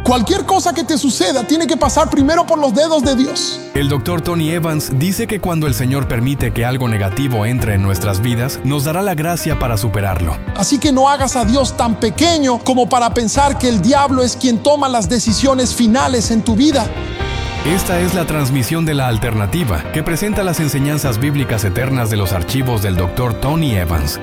Cualquier cosa que te suceda tiene que pasar primero por los dedos de Dios. El Dr. Tony Evans dice que cuando el Señor permite que algo negativo entre en nuestras vidas, nos dará la gracia para superarlo. Así que no hagas a Dios tan pequeño como para pensar que el diablo es quien toma las decisiones finales en tu vida. Esta es la transmisión de La Alternativa, que presenta las enseñanzas bíblicas eternas de los archivos del Dr. Tony Evans.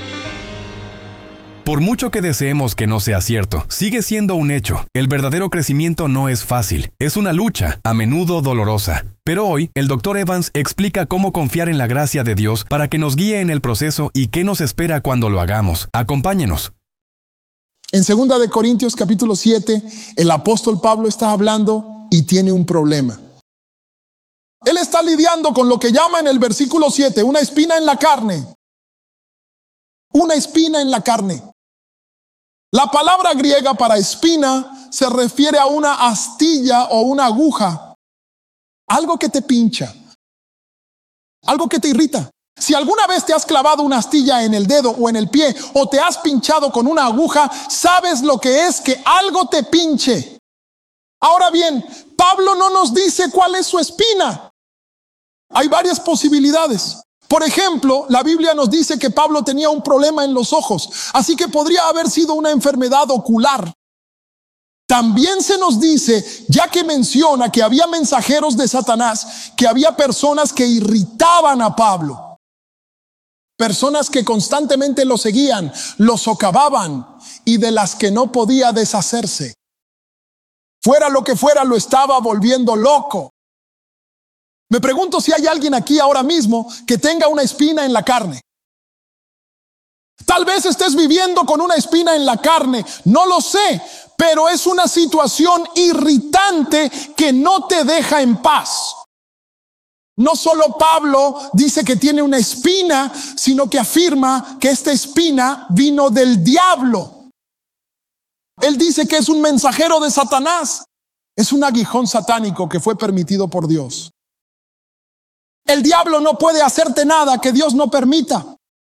Por mucho que deseemos que no sea cierto, sigue siendo un hecho. El verdadero crecimiento no es fácil. Es una lucha, a menudo dolorosa. Pero hoy, el Dr. Evans explica cómo confiar en la gracia de Dios para que nos guíe en el proceso y qué nos espera cuando lo hagamos. Acompáñenos. En 2 de Corintios capítulo 7, el apóstol Pablo está hablando y tiene un problema. Él está lidiando con lo que llama en el versículo 7 una espina en la carne. Una espina en la carne. La palabra griega para espina se refiere a una astilla o una aguja. Algo que te pincha. Algo que te irrita. Si alguna vez te has clavado una astilla en el dedo o en el pie o te has pinchado con una aguja, sabes lo que es que algo te pinche. Ahora bien, Pablo no nos dice cuál es su espina. Hay varias posibilidades. Por ejemplo, la Biblia nos dice que Pablo tenía un problema en los ojos, así que podría haber sido una enfermedad ocular. También se nos dice, ya que menciona que había mensajeros de Satanás, que había personas que irritaban a Pablo. Personas que constantemente lo seguían, lo socavaban y de las que no podía deshacerse. Fuera lo que fuera, lo estaba volviendo loco. Me pregunto si hay alguien aquí ahora mismo que tenga una espina en la carne. Tal vez estés viviendo con una espina en la carne, no lo sé, pero es una situación irritante que no te deja en paz. No solo Pablo dice que tiene una espina, sino que afirma que esta espina vino del diablo. Él dice que es un mensajero de Satanás. Es un aguijón satánico que fue permitido por Dios. El diablo no puede hacerte nada que Dios no permita.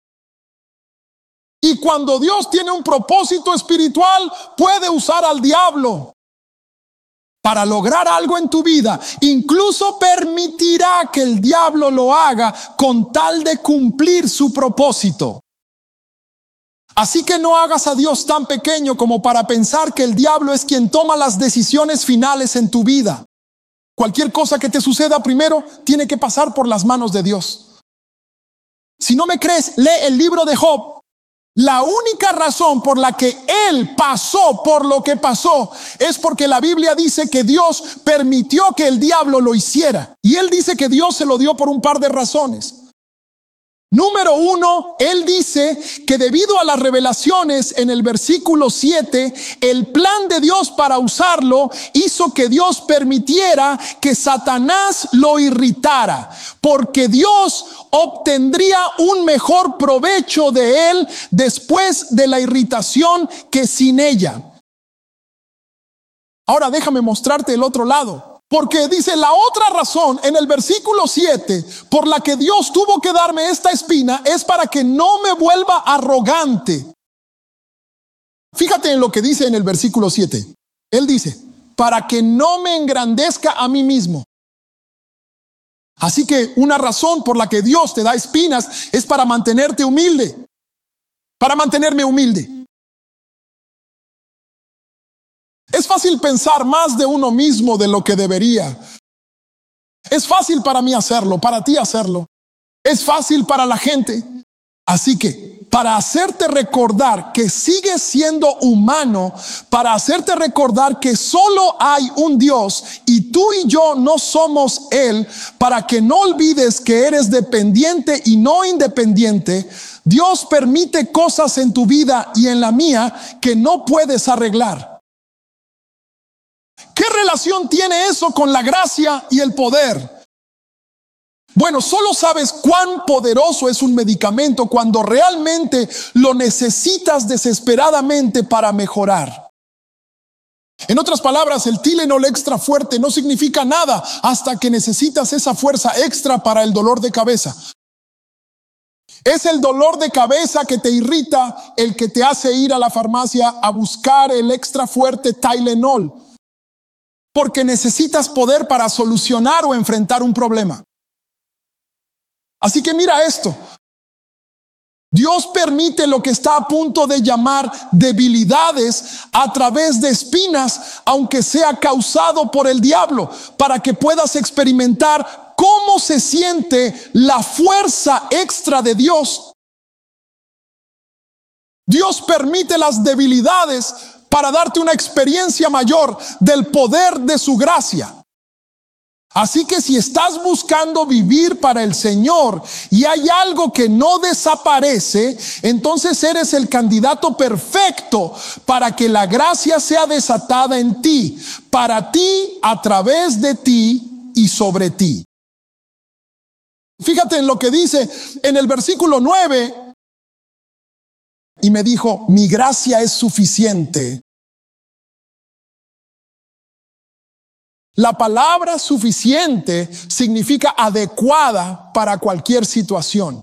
Y cuando Dios tiene un propósito espiritual, puede usar al diablo para lograr algo en tu vida. Incluso permitirá que el diablo lo haga con tal de cumplir su propósito. Así que no hagas a Dios tan pequeño como para pensar que el diablo es quien toma las decisiones finales en tu vida. Cualquier cosa que te suceda primero tiene que pasar por las manos de Dios. Si no me crees, lee el libro de Job. La única razón por la que él pasó por lo que pasó es porque la Biblia dice que Dios permitió que el diablo lo hiciera. Y él dice que Dios se lo dio por un par de razones. Número 1, él dice que debido a las revelaciones en el versículo 7, el plan de Dios para usarlo hizo que Dios permitiera que Satanás lo irritara, porque Dios obtendría un mejor provecho de él después de la irritación que sin ella. Ahora déjame mostrarte el otro lado. Porque dice la otra razón en el versículo 7 por la que Dios tuvo que darme esta espina es para que no me vuelva arrogante. Fíjate en lo que dice en el versículo 7. Él dice, para que no me engrandezca a mí mismo. Así que una razón por la que Dios te da espinas es para mantenerte humilde. Para mantenerme humilde. Es fácil pensar más de uno mismo de lo que debería. Es fácil para mí hacerlo, para ti hacerlo. Es fácil para la gente. Así que, para hacerte recordar que sigues siendo humano, para hacerte recordar que solo hay un Dios y tú y yo no somos Él, para que no olvides que eres dependiente y no independiente, Dios permite cosas en tu vida y en la mía que no puedes arreglar. ¿Qué relación tiene eso con la gracia y el poder? Bueno, solo sabes cuán poderoso es un medicamento cuando realmente lo necesitas desesperadamente para mejorar. En otras palabras, el Tylenol extra fuerte no significa nada hasta que necesitas esa fuerza extra para el dolor de cabeza. Es el dolor de cabeza que te irrita el que te hace ir a la farmacia a buscar el extra fuerte Tylenol. porque necesitas poder para solucionar o enfrentar un problema. Así que mira esto. Dios permite lo que está a punto de llamar debilidades a través de espinas, aunque sea causado por el diablo, para que puedas experimentar cómo se siente la fuerza extra de Dios. Dios permite las debilidades para darte una experiencia mayor del poder de su gracia. Así que si estás buscando vivir para el Señor y hay algo que no desaparece, entonces eres el candidato perfecto para que la gracia sea desatada en ti, para ti, a través de ti y sobre ti. Fíjate en lo que dice en el versículo 9. Y me dijo, mi gracia es suficiente. La palabra suficiente significa adecuada para cualquier situación.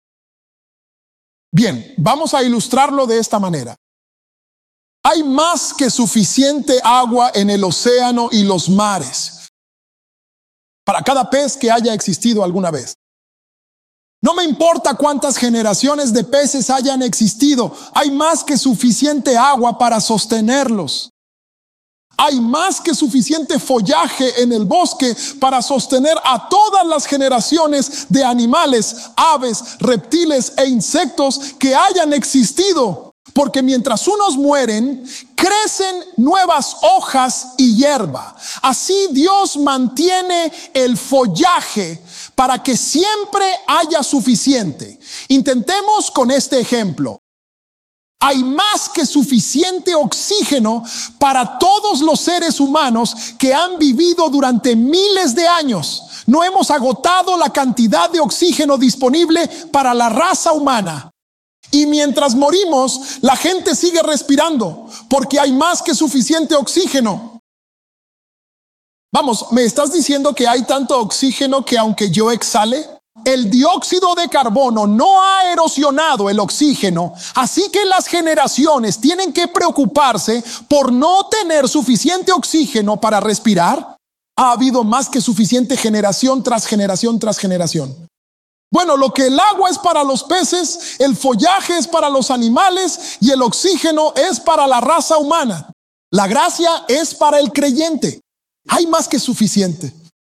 Bien, vamos a ilustrarlo de esta manera. Hay más que suficiente agua en el océano y los mares para cada pez que haya existido alguna vez. No me importa cuántas generaciones de peces hayan existido, hay más que suficiente agua para sostenerlos. Hay más que suficiente follaje en el bosque para sostener a todas las generaciones de animales, aves, reptiles e insectos que hayan existido. Porque mientras unos mueren, crecen nuevas hojas y hierba. Así Dios mantiene el follaje para que siempre haya suficiente. Intentemos con este ejemplo. Hay más que suficiente oxígeno para todos los seres humanos que han vivido durante miles de años. No hemos agotado la cantidad de oxígeno disponible para la raza humana. Y mientras morimos, la gente sigue respirando porque hay más que suficiente oxígeno. Vamos, ¿me estás diciendo que hay tanto oxígeno que aunque yo exhale, el dióxido de carbono no ha erosionado el oxígeno? Así que las generaciones tienen que preocuparse por no tener suficiente oxígeno para respirar. Ha habido más que suficiente generación tras generación tras generación. Bueno, lo que el agua es para los peces, el follaje es para los animales y el oxígeno es para la raza humana. La gracia es para el creyente. Hay más que suficiente.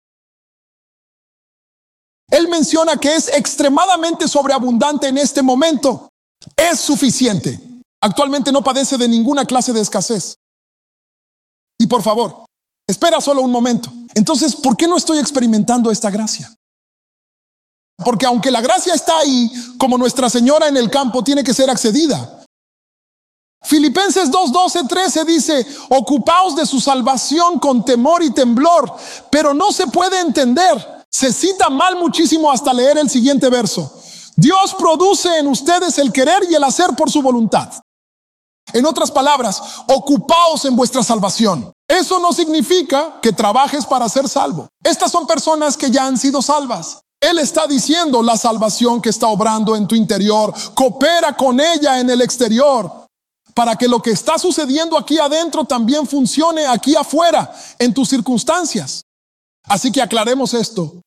Él menciona que es extremadamente sobreabundante en este momento. Es suficiente. Actualmente no padece de ninguna clase de escasez. Y por favor, espera solo un momento. Entonces, ¿por qué no estoy experimentando esta gracia? Porque aunque la gracia está ahí, como Nuestra Señora en el campo, tiene que ser accedida. Filipenses 2:12-13 dice, ocupaos de su salvación con temor y temblor, pero no se puede entender. Se cita mal muchísimo hasta leer el siguiente verso. Dios produce en ustedes el querer y el hacer por su voluntad. En otras palabras, ocupaos en vuestra salvación. Eso no significa que trabajes para ser salvo. Estas son personas que ya han sido salvas. Él está diciendo la salvación que está obrando en tu interior, coopera con ella en el exterior, para que lo que está sucediendo aquí adentro también funcione aquí afuera, en tus circunstancias. Así que aclaremos esto.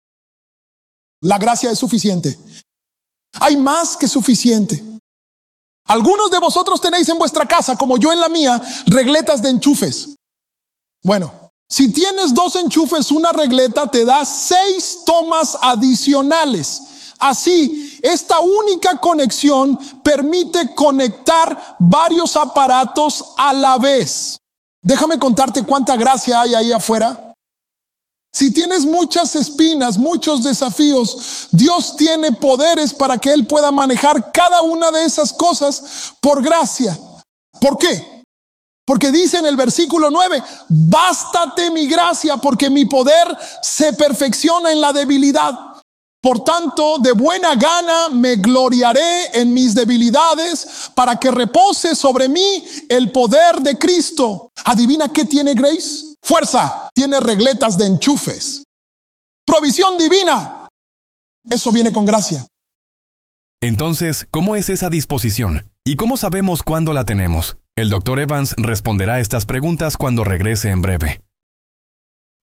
La gracia es suficiente. Hay más que suficiente. Algunos de vosotros tenéis en vuestra casa, como yo en la mía, regletas de enchufes. Bueno, si tienes 2 enchufes, una regleta te da 6 tomas adicionales. Así, esta única conexión permite conectar varios aparatos a la vez. Déjame contarte cuánta gracia hay ahí afuera. Si tienes muchas espinas, muchos desafíos, Dios tiene poderes para que Él pueda manejar cada una de esas cosas por gracia. ¿Por qué? Porque dice en el versículo 9, bástate mi gracia porque mi poder se perfecciona en la debilidad. Por tanto, de buena gana me gloriaré en mis debilidades para que repose sobre mí el poder de Cristo. ¿Adivina qué tiene Grace? Fuerza. Tiene regletas de enchufes. Provisión divina. Eso viene con gracia. Entonces, ¿cómo es esa disposición? ¿Y cómo sabemos cuándo la tenemos? El Dr. Evans responderá estas preguntas cuando regrese en breve.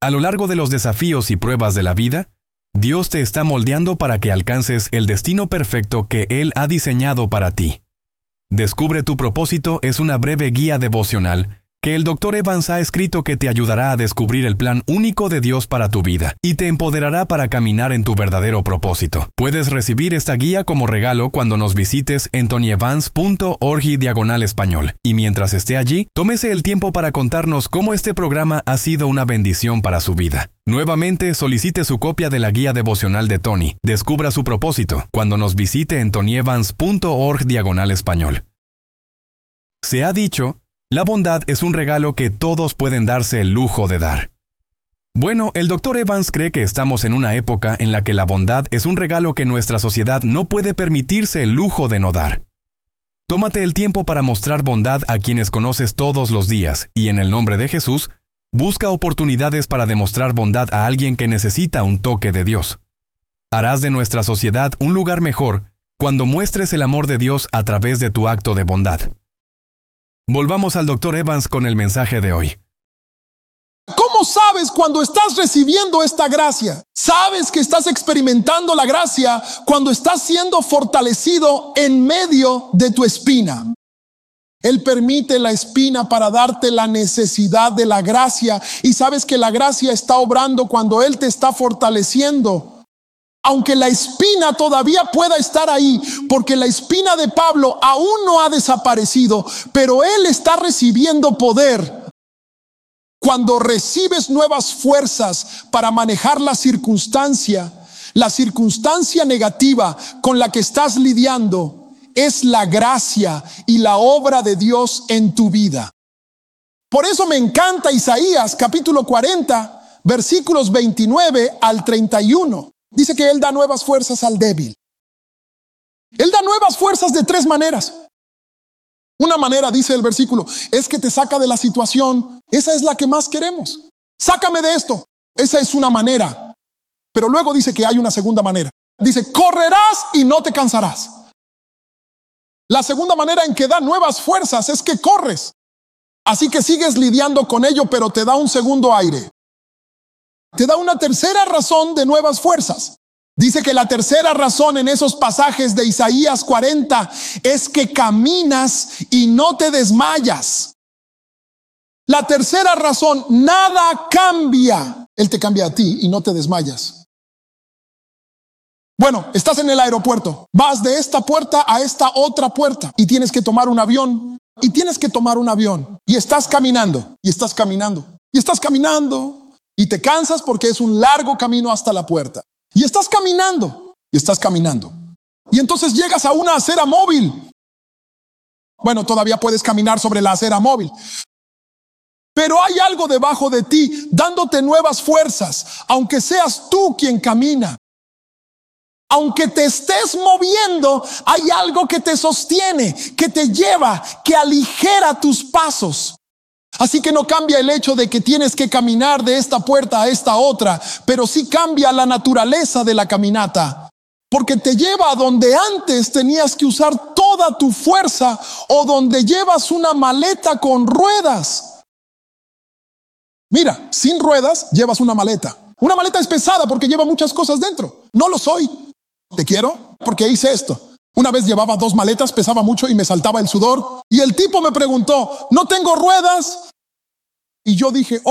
A lo largo de los desafíos y pruebas de la vida, Dios te está moldeando para que alcances el destino perfecto que Él ha diseñado para ti. Descubre tu propósito es una breve guía devocional que el Dr. Evans ha escrito que te ayudará a descubrir el plan único de Dios para tu vida y te empoderará para caminar en tu verdadero propósito. Puedes recibir esta guía como regalo cuando nos visites en tonyevans.org/español. Y mientras esté allí, tómese el tiempo para contarnos cómo este programa ha sido una bendición para su vida. Nuevamente, solicite su copia de la guía devocional de Tony. Descubra su propósito cuando nos visite en tonyevans.org/español. Se ha dicho, la bondad es un regalo que todos pueden darse el lujo de dar. Bueno, el Dr. Evans cree que estamos en una época en la que la bondad es un regalo que nuestra sociedad no puede permitirse el lujo de no dar. Tómate el tiempo para mostrar bondad a quienes conoces todos los días y en el nombre de Jesús, busca oportunidades para demostrar bondad a alguien que necesita un toque de Dios. Harás de nuestra sociedad un lugar mejor cuando muestres el amor de Dios a través de tu acto de bondad. Volvamos al Dr. Evans con el mensaje de hoy. ¿Cómo sabes cuando estás recibiendo esta gracia? Sabes que estás experimentando la gracia cuando estás siendo fortalecido en medio de tu espina. Él permite la espina para darte la necesidad de la gracia y sabes que la gracia está obrando cuando Él te está fortaleciendo. Aunque la espina todavía pueda estar ahí, porque la espina de Pablo aún no ha desaparecido, pero él está recibiendo poder. Cuando recibes nuevas fuerzas para manejar la circunstancia negativa con la que estás lidiando, es la gracia y la obra de Dios en tu vida. Por eso me encanta Isaías capítulo 40, versículos 29 al 31. Dice que Él da nuevas fuerzas al débil. Él da nuevas fuerzas de tres maneras. Una manera, dice el versículo, es que te saca de la situación. Esa es la que más queremos. Sácame de esto. Esa es una manera. Pero luego dice que hay una segunda manera. Dice, correrás y no te cansarás. La segunda manera en que da nuevas fuerzas es que corres. Así que sigues lidiando con ello, pero te da un segundo aire. Te da una tercera razón de nuevas fuerzas. Dice que la tercera razón en esos pasajes de Isaías 40 es que caminas y no te desmayas. La tercera razón, nada cambia. Él te cambia a ti y no te desmayas. Bueno, estás en el aeropuerto, vas de esta puerta a esta otra puerta y tienes que tomar un avión. Y tienes que tomar un avión y estás caminando y estás caminando y estás caminando. Y te cansas porque es un largo camino hasta la puerta. Y estás caminando. Y estás caminando. Y entonces llegas a una acera móvil. Bueno, todavía puedes caminar sobre la acera móvil. Pero hay algo debajo de ti dándote nuevas fuerzas. Aunque seas tú quien camina. Aunque te estés moviendo, hay algo que te sostiene, que te lleva, que aligera tus pasos. Así que no cambia el hecho de que tienes que caminar de esta puerta a esta otra, pero sí cambia la naturaleza de la caminata, porque te lleva a donde antes tenías que usar toda tu fuerza o donde llevas una maleta con ruedas. Mira, sin ruedas llevas una maleta. Una maleta es pesada porque lleva muchas cosas dentro. No lo soy. Te quiero porque hice esto. Una vez llevaba 2 maletas, pesaba mucho y me saltaba el sudor. Y el tipo me preguntó, ¿no tengo ruedas? Y yo dije,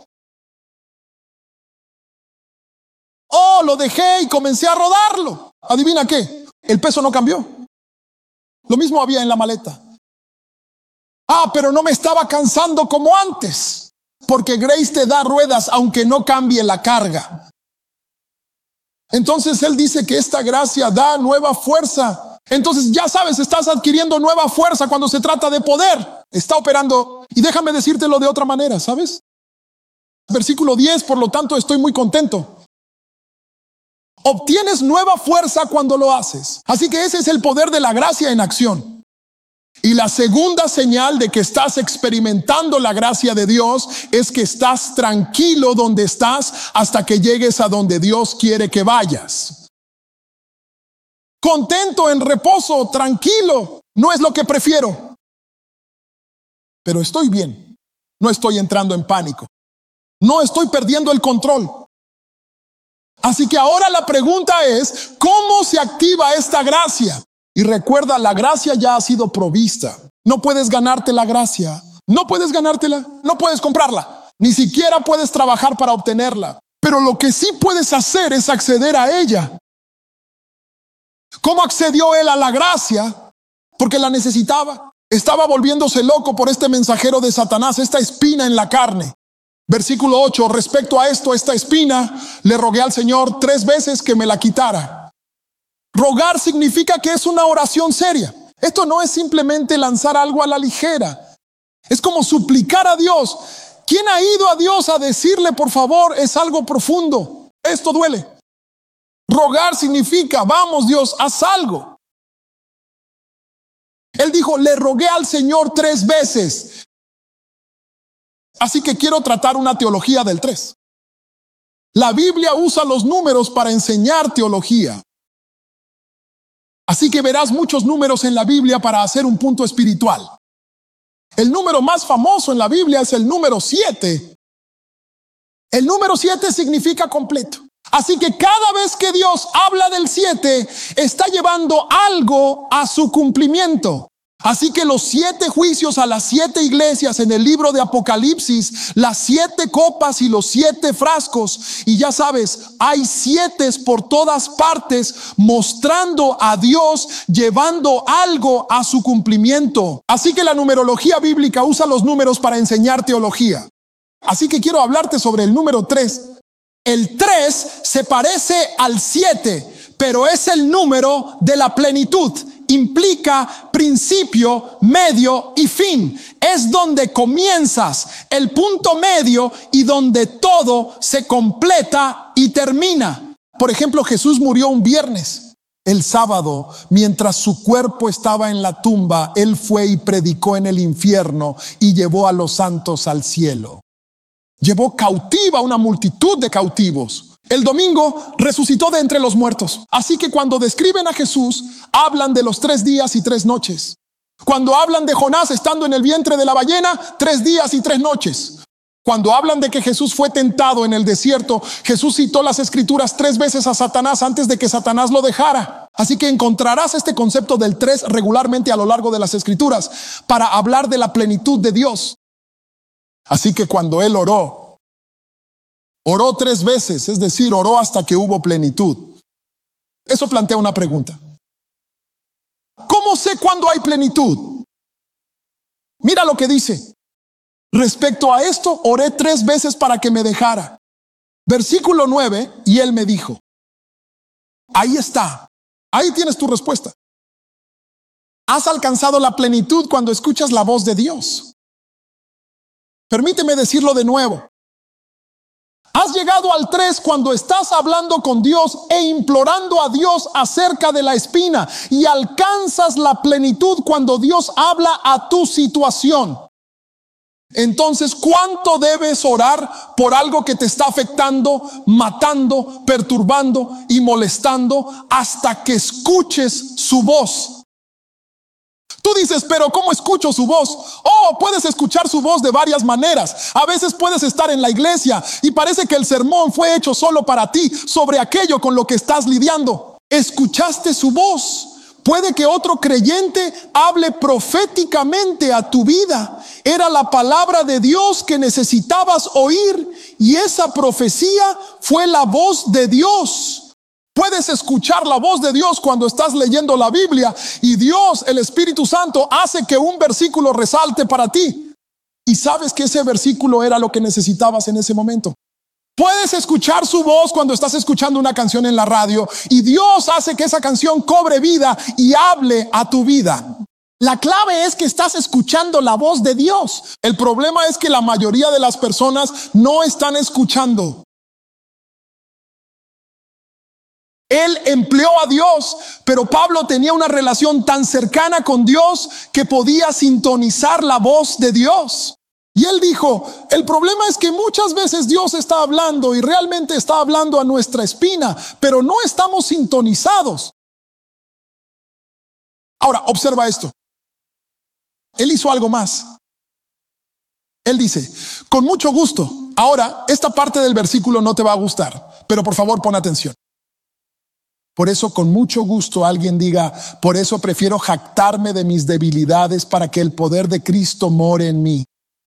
lo dejé y comencé a rodarlo. ¿Adivina qué? El peso no cambió. Lo mismo había en la maleta. Pero no me estaba cansando como antes. Porque Grace te da ruedas aunque no cambie la carga. Entonces él dice que esta gracia da nueva fuerza. Entonces ya sabes, estás adquiriendo nueva fuerza cuando se trata de poder. Está operando. Y déjame decírtelo de otra manera, ¿sabes? Versículo 10, por lo tanto estoy muy contento. Obtienes nueva fuerza cuando lo haces. Así que ese es el poder de la gracia en acción. Y la segunda señal de que estás experimentando la gracia de Dios es que estás tranquilo donde estás hasta que llegues a donde Dios quiere que vayas. Contento, en reposo, tranquilo, no es lo que prefiero. Pero estoy bien, no estoy entrando en pánico. No estoy perdiendo el control. Así que ahora la pregunta es, ¿cómo se activa esta gracia? Y recuerda, la gracia ya ha sido provista. No puedes ganarte la gracia. No puedes ganártela. No puedes comprarla. Ni siquiera puedes trabajar para obtenerla. Pero lo que sí puedes hacer es acceder a ella. ¿Cómo accedió él a la gracia? Porque la necesitaba. Estaba volviéndose loco por este mensajero de Satanás, esta espina en la carne. Versículo 8, respecto a esto, esta espina, le rogué al Señor 3 veces que me la quitara. Rogar significa que es una oración seria. Esto no es simplemente lanzar algo a la ligera. Es como suplicar a Dios. ¿Quién ha ido a Dios a decirle, por favor, es algo profundo? Esto duele. Rogar significa, vamos Dios, haz algo. Él dijo, le rogué al Señor 3 veces. Así que quiero tratar una teología del 3. La Biblia usa los números para enseñar teología. Así que verás muchos números en la Biblia para hacer un punto espiritual. El número más famoso en la Biblia es el número 7. El número 7 significa completo. Así que cada vez que Dios habla del 7, está llevando algo a su cumplimiento. Así que los 7 juicios a las 7 iglesias en el libro de Apocalipsis, las 7 copas y los 7 frascos, y ya sabes, hay 7 por todas partes mostrando a Dios llevando algo a su cumplimiento. Así que la numerología bíblica usa los números para enseñar teología. Así que quiero hablarte sobre el número 3. El 3 se parece al 7, pero es el número de la plenitud. Implica principio, medio y fin. Es donde comienzas, el punto medio, y donde todo se completa y termina. Por ejemplo, Jesús murió un viernes. El sábado, mientras su cuerpo estaba en la tumba, Él fue y predicó en el infierno y llevó a los santos al cielo. Llevó cautiva una multitud de cautivos. El domingo resucitó de entre los muertos. Así que cuando describen a Jesús, hablan de los 3 días y 3 noches. Cuando hablan de Jonás estando en el vientre de la ballena, 3 días y 3 noches. Cuando hablan de que Jesús fue tentado en el desierto, Jesús citó las escrituras 3 veces a Satanás antes de que Satanás lo dejara. Así que encontrarás este concepto del 3 regularmente a lo largo de las escrituras para hablar de la plenitud de Dios. Así que cuando él oró 3 veces, es decir, oró hasta que hubo plenitud. Eso plantea una pregunta. ¿Cómo sé cuándo hay plenitud? Mira lo que dice. Respecto a esto, oré 3 veces para que me dejara. Versículo 9, y él me dijo. Ahí está. Ahí tienes tu respuesta. Has alcanzado la plenitud cuando escuchas la voz de Dios. Permíteme decirlo de nuevo. Has llegado al 3 cuando estás hablando con Dios e implorando a Dios acerca de la espina, y alcanzas la plenitud cuando Dios habla a tu situación. Entonces, ¿cuánto debes orar por algo que te está afectando, matando, perturbando y molestando hasta que escuches su voz? Tú dices, pero ¿cómo escucho su voz? Oh, puedes escuchar su voz de varias maneras. A veces puedes estar en la iglesia y parece que el sermón fue hecho solo para ti, sobre aquello con lo que estás lidiando. ¿Escuchaste su voz? Puede que otro creyente hable proféticamente a tu vida. Era la palabra de Dios que necesitabas oír, y esa profecía fue la voz de Dios. Puedes escuchar la voz de Dios cuando estás leyendo la Biblia, y Dios, el Espíritu Santo, hace que un versículo resalte para ti. Y sabes que ese versículo era lo que necesitabas en ese momento. Puedes escuchar su voz cuando estás escuchando una canción en la radio, y Dios hace que esa canción cobre vida y hable a tu vida. La clave es que estás escuchando la voz de Dios. El problema es que la mayoría de las personas no están escuchando. Él empleó a Dios, pero Pablo tenía una relación tan cercana con Dios que podía sintonizar la voz de Dios. Y él dijo, el problema es que muchas veces Dios está hablando y realmente está hablando a nuestra espina, pero no estamos sintonizados. Ahora, observa esto. Él hizo algo más. Él dice, con mucho gusto. Ahora, esta parte del versículo no te va a gustar, pero por favor pon atención. Por eso, con mucho gusto, alguien diga, por eso prefiero jactarme de mis debilidades para que el poder de Cristo more en mí.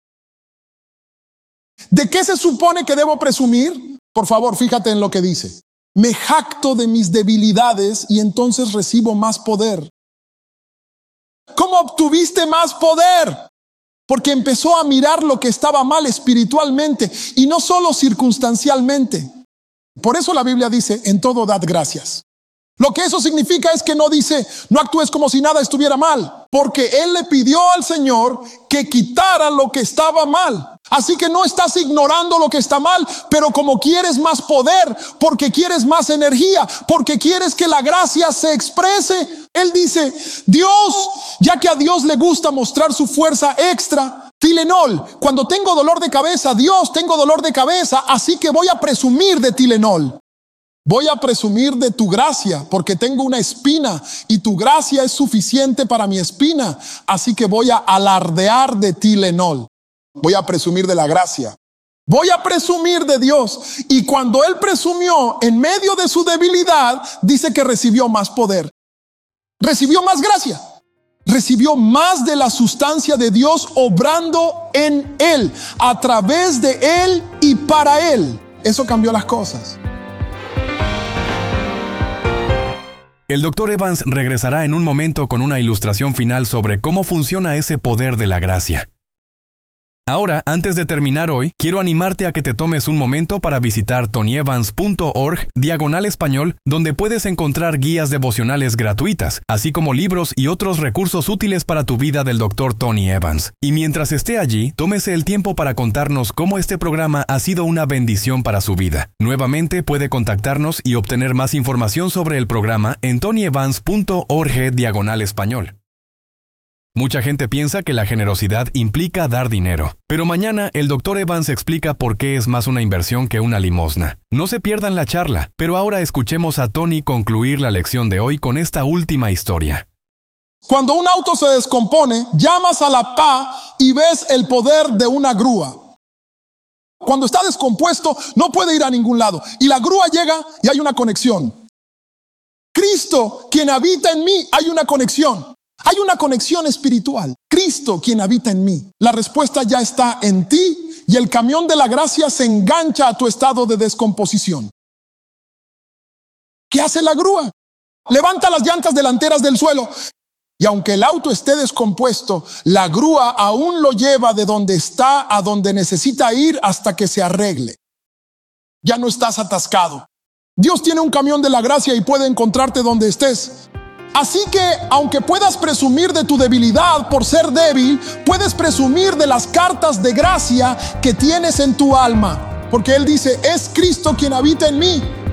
¿De qué se supone que debo presumir? Por favor, fíjate en lo que dice. Me jacto de mis debilidades y entonces recibo más poder. ¿Cómo obtuviste más poder? Porque empezó a mirar lo que estaba mal espiritualmente y no solo circunstancialmente. Por eso la Biblia dice, en todo dad gracias. Lo que eso significa es que no dice, no actúes como si nada estuviera mal, porque Él le pidió al Señor que quitara lo que estaba mal. Así que no estás ignorando lo que está mal, pero como quieres más poder, porque quieres más energía, porque quieres que la gracia se exprese, Él dice, Dios, ya que a Dios le gusta mostrar su fuerza extra, Tilenol, cuando tengo dolor de cabeza, Dios, tengo dolor de cabeza, así que voy a presumir de Tilenol. Voy a presumir de tu gracia porque tengo una espina y tu gracia es suficiente para mi espina. Así que voy a alardear de Tilenol. Voy a presumir de la gracia. Voy a presumir de Dios. Y cuando Él presumió en medio de su debilidad, dice que recibió más poder. Recibió más gracia. Recibió más de la sustancia de Dios obrando en Él, a través de Él y para Él. Eso cambió las cosas. El Dr. Evans regresará en un momento con una ilustración final sobre cómo funciona ese poder de la gracia. Ahora, antes de terminar hoy, quiero animarte a que te tomes un momento para visitar tonyevans.org/español, donde puedes encontrar guías devocionales gratuitas, así como libros y otros recursos útiles para tu vida del Dr. Tony Evans. Y mientras esté allí, tómese el tiempo para contarnos cómo este programa ha sido una bendición para su vida. Nuevamente, puede contactarnos y obtener más información sobre el programa en tonyevans.org/español. Mucha gente piensa que la generosidad implica dar dinero, pero mañana el Dr. Evans explica por qué es más una inversión que una limosna. No se pierdan la charla, pero ahora escuchemos a Tony concluir la lección de hoy con esta última historia. Cuando un auto se descompone, llamas a la PA y ves el poder de una grúa. Cuando está descompuesto, no puede ir a ningún lado. Y la grúa llega y hay una conexión. Cristo, quien habita en mí, hay una conexión. Hay una conexión espiritual. Cristo, quien habita en mí. La respuesta ya está en ti y el camión de la gracia se engancha a tu estado de descomposición. ¿Qué hace la grúa? Levanta las llantas delanteras del suelo. Y aunque el auto esté descompuesto, la grúa aún lo lleva de donde está a donde necesita ir hasta que se arregle. Ya no estás atascado. Dios tiene un camión de la gracia y puede encontrarte donde estés. Así que, aunque puedas presumir de tu debilidad por ser débil, puedes presumir de las cartas de gracia que tienes en tu alma. Porque Él dice, es Cristo quien habita en mí.